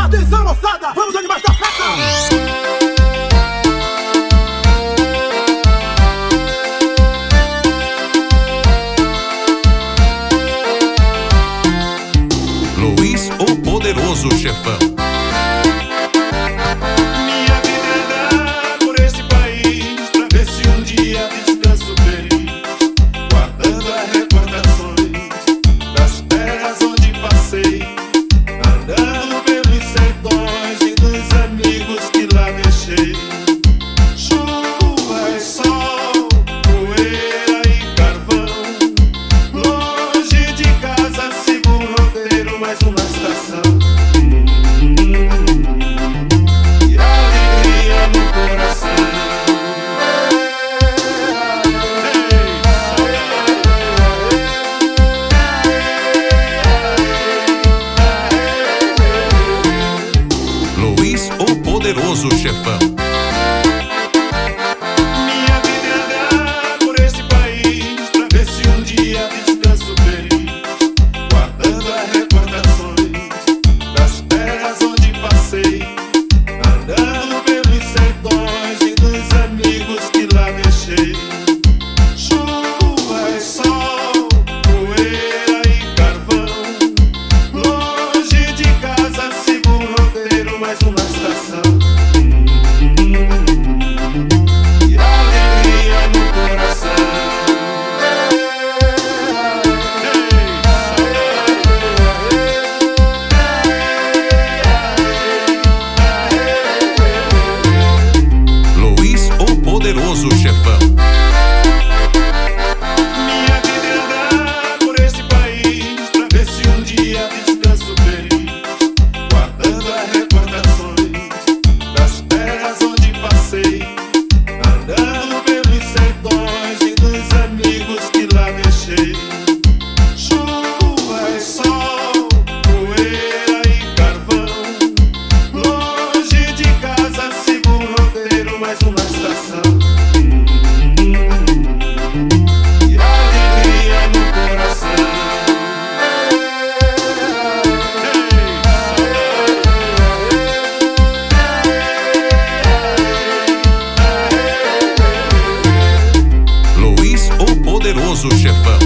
Atenção, moçada, vamos animar esta festa! Luiz, o poderoso chefão. Minha vida é andar por esse país pra ver se um dia descanso feliz, guardando as recordações das terras onde passei, andando pelos sertões e dos amigos que lá deixei. Chuva e sol, poeira e carvão, longe de casa sigo um roteiro, mais uma estação. E alegria no coração. Luiz, o poderoso chefão. Minha vida é andar por esse país pra ver se um dia descanso feliz, guardando as recordações das terras onde passei, andando pelos sertões e dos amigos que lá deixei. Chuva e sol, poeira e carvão, longe de casa sigo um roteiro, mais uma estação. E alegria no coração. Luiz, o poderoso chefão. Minha vida é andar por esse país pra ver se um dia descanso feliz, guardando as recordações das terras onde passei, andando pelos sertões e dos amigos que lá deixei. Chuva e sol, poeira e carvão, longe de casa sigo um roteiro, mais uma estação. E alegria no coração. Luiz, o poderoso chefão.